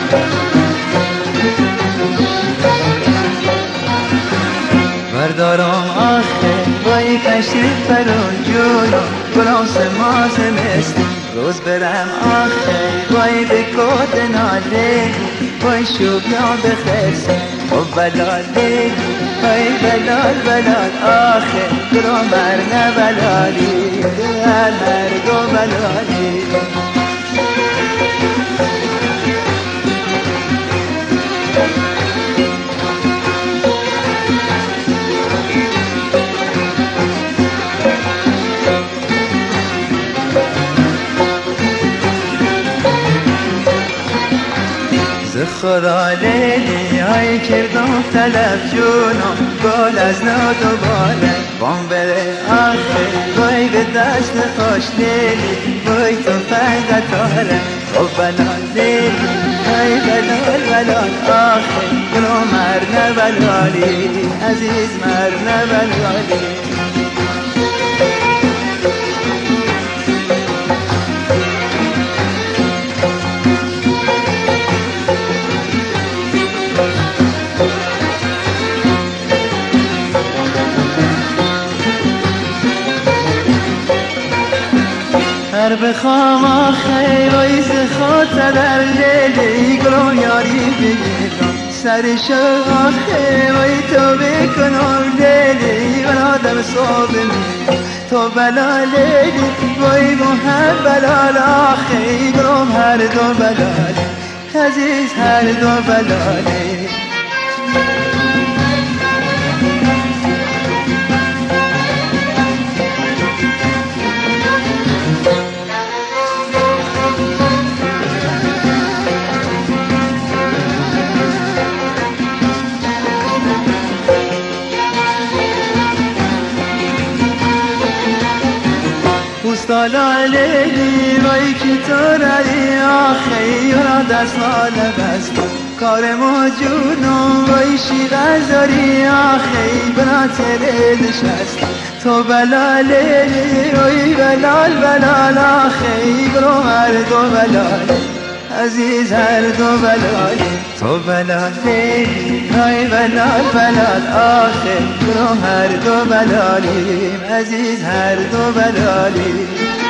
بردارم آخه وای تشریف برون جونم گلاس ماز مثل روز برم آخه وای به کود ناله وای شوگیان بخرسه و بلاله وای بلال بلال آخه درو مرنه بلالی هر دو بلالی خدا لیلی های کردم طلب جونم گل از نو دوباره بام بره آخه وای به دست خوش لیلی وای تو فیده تاره و بلال لیلی های بلال بلال آخه گلو مرنه بلالی عزیز مرنه بلالی هر بخوام آخه وایز خاطر در لیلی گلو یاری بگیرم سرشو آخه وای تو بکنم لیلی من آدم صحب میرم تو بلا لیلی وای محب بلال آخه گلوم هر دو بلالی عزیز هر دو بلالی سالا لیلی وای کی تو رایی آخه یورا دست ماله بست کار موجودم وای شیغزاری آخه بنا تره نشست تو بلا لیلی وای بلال بلال آخه برو هر دو بلال عزیز هر دو بلالی تو بلا لیلی وای بلال بلال آخه برو هر دو بلالی عزیز هر دو بلالی